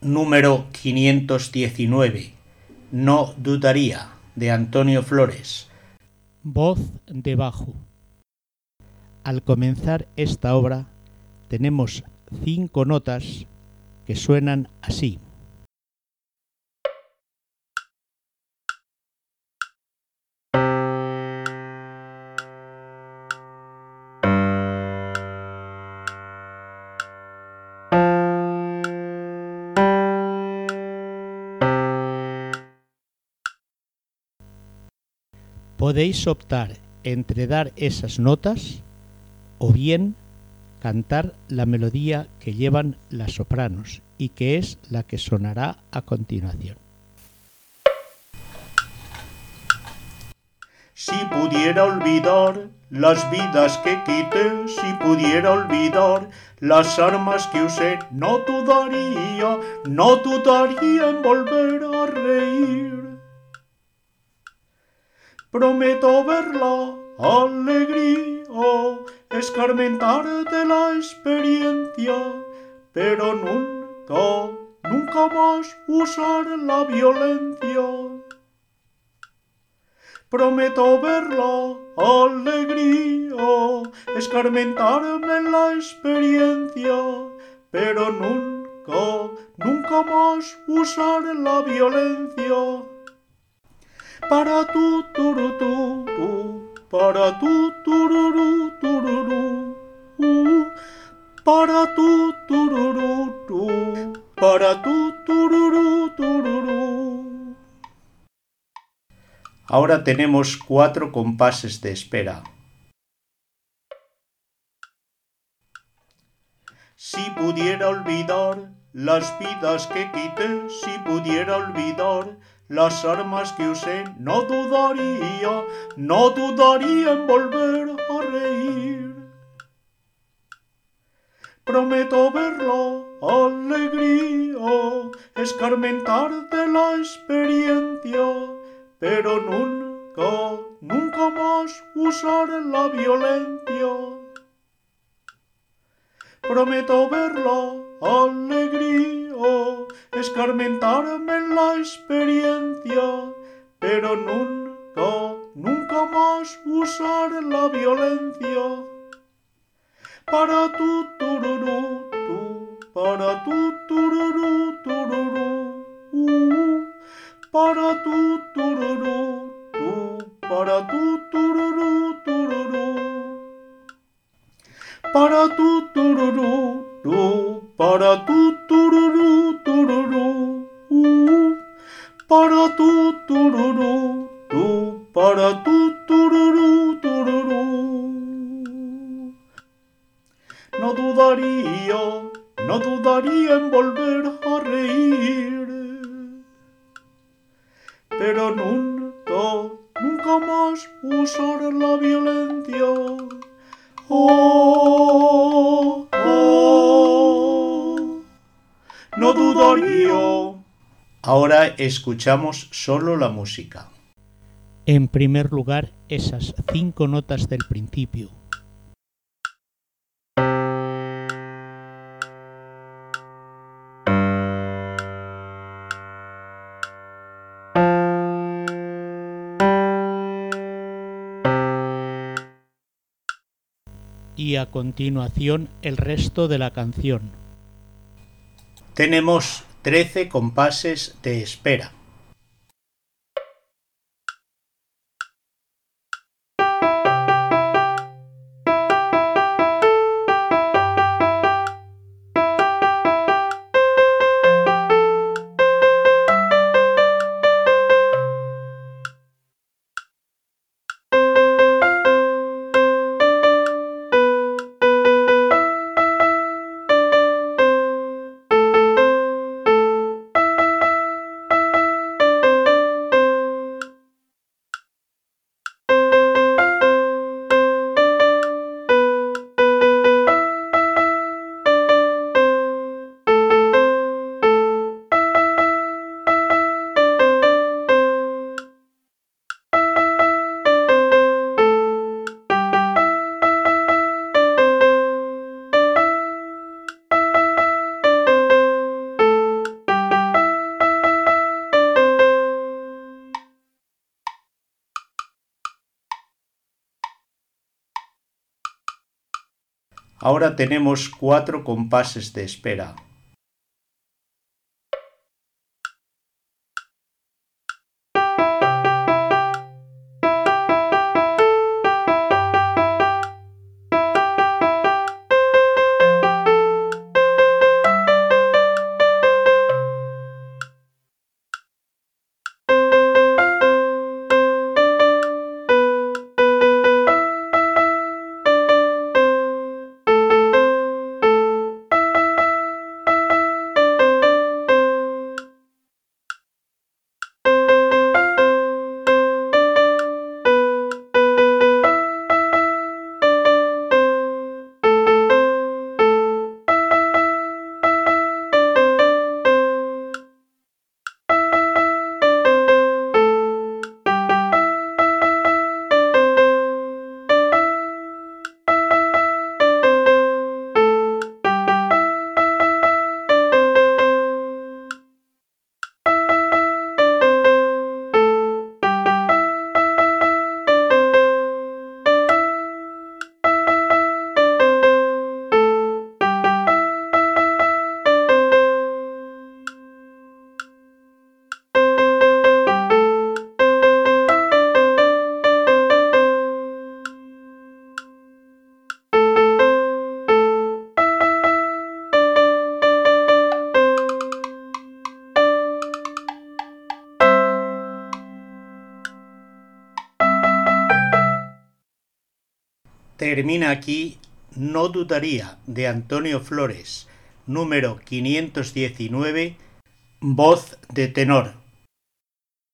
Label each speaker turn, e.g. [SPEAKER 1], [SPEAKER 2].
[SPEAKER 1] Número 519. No dudaría, de Antonio Flores.
[SPEAKER 2] Voz de bajo. Al comenzar esta obra tenemos 5 notas que suenan así. Podéis optar entre dar esas notas o bien cantar la melodía que llevan las sopranos y que es la que sonará a continuación.
[SPEAKER 1] Si pudiera olvidar las vidas que quité, si pudiera olvidar las armas que usé, no dudaría en volver a reír. Prometo ver la alegría, escarmentar de la experiencia, pero nunca más usar la violencia. Prometo ver la alegría, escarmentarme en la experiencia, pero nunca más usar la violencia. Para tu tururú, para tu tururú, tururú, para tu tururú, para tu tururú, tururú. Ahora tenemos 4 compases de espera. Si pudiera olvidar las vidas que quité, si pudiera olvidar las armas que usé, no dudaría en volver a reír. Prometo ver la alegría, escarmentar de la experiencia, pero nunca más usar la violencia. Prometo ver la alegría, escarmentarme en la experiencia, pero nunca más usar la violencia. Para tu tururú, para tu tururú, tururú, para tu tururú, para tu tururú, tururú. Para tu tururú, para tu tururú, tururú, para tu tururú, para tu tururú, tururú. No dudaría en volver a reír, pero nunca más usar la violencia. Oh, oh, no dudaría. Ahora escuchamos solo la música.
[SPEAKER 2] En primer lugar, esas 5 notas del principio. Y a continuación el resto de la canción.
[SPEAKER 1] Tenemos 13 compases de espera. Ahora tenemos 4 compases de espera. Termina aquí No dudaría, de Antonio Flores, número 519, voz de tenor.